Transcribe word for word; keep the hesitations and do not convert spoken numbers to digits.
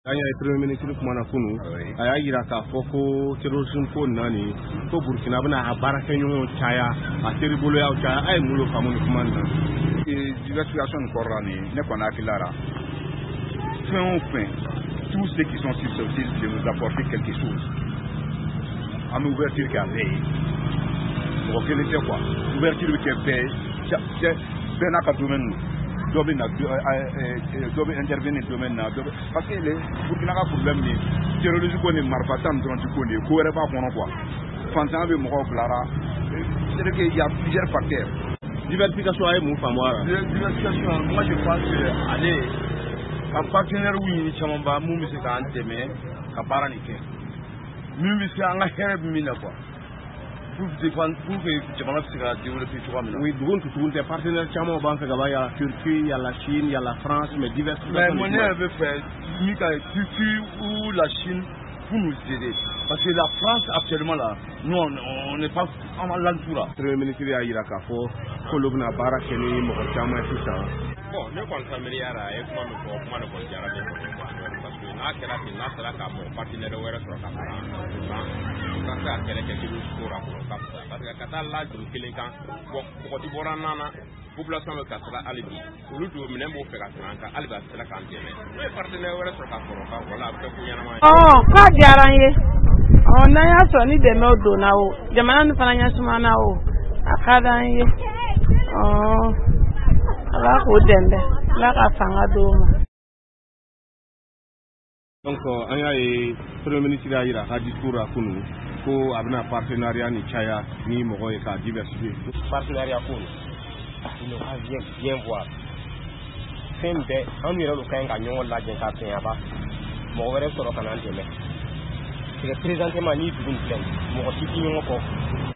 An y'a premier ministre kumana kunu a y'a yira k'a fɔ ko terrorisme ko nani ko Burkina bɛna a baarakɛɲɔgɔnw caya a teriboloyaw caya a ye mun faamu ni kuma nin na. Diversification nin kɔrɔ ni ne kɔni hakili la fɛn o fɛn tous ceux qui sont susceptibles de nous apporter quelque chose an bɛ ouverture kɛ a bɛɛ ye mɔgɔ kelen tɛ quoi ouverture bɛ kɛ bɛɛ ye bɛɛ n'a ka domaine dɔ bɛ na dɔ bɛ intervenir domaine na dɔ bɛ parce que le Burkina ka problème ni terrorisme ko ni marifa tan ni dɔrɔn ti ko ni ko wɛrɛ b'a kɔnɔ quoi fantanya bɛ mɔgɔw bilara c'est que il y a plusieurs facteurs. Diversification a ye mun faamu a la. Diversification moi je pense que ale ka partenaire ɲini caman ba mun bɛ se k'an dɛmɛ ka baara nin kɛ min bɛ se an ka hɛrɛ bɛ min na quoi pour que jamana bɛ se ka développer cogoya min na. Oui, dugu tugun tɛ partenaire caman b'an fɛ ka ban, il y a la Turquie, il y a la Chine, il y a la France, mais diversification. Mais mon yɛrɛ bɛ fɛ min ka Turquie ou la Chine pour nous aider. Parce que la France actuellement là, nous on n'est pas en l'entour là. Premier ministre y'a yira k'a fɔ k'olu bɛna baara kɛ ni mɔgɔ caman ye sisan. Bon, ne kɔni familiara a ye kuma min fɔ kuma de kɔni diyara ne kɔni parce que n'a kɛra ten n'a sera ka mɔgɔ partenaire wɛrɛ sɔrɔ ka fara an kan sisan ka se ka kɛlɛ kɛ kiri ko la kɔrɔ ka fisa parce que ka taa la juru kelen kan bon mɔgɔ ti bɔra nan na population bɛ ka siran hali bi olu don minɛn b'o fɛ ka siran an kan hali bi a sera k'an dɛmɛ n'o ye partenaire wɛrɛ sɔrɔ ka sɔrɔ ka wala a bɛ kɛ ko ɲɛnama ye. Ɔɔ k'a diyara n ye ɔ n'an y'a sɔrɔ ni dɛmɛw donna o jamana nin fana ɲɛsumana o a ka d'an ye ɔɔ Ala k'o dɛmɛ Ala ka fanga d'o ma. Donc an y'a ye premier ministre y'a yira a ka discours la kunu ko a bɛna partenariat ni caya ni mɔgɔ ye k'a diversifier. Partenariat ko il va bien bien voir fɛn bɛɛ an yɛrɛ de kan ka ɲɔgɔn lajɛ ka fɛnyaba mɔgɔ wɛrɛ sɔrɔ ka n'an dɛmɛ. C'est que présentement ni dugu in filɛ mɔgɔ si tɛ ɲɔgɔn kɔ.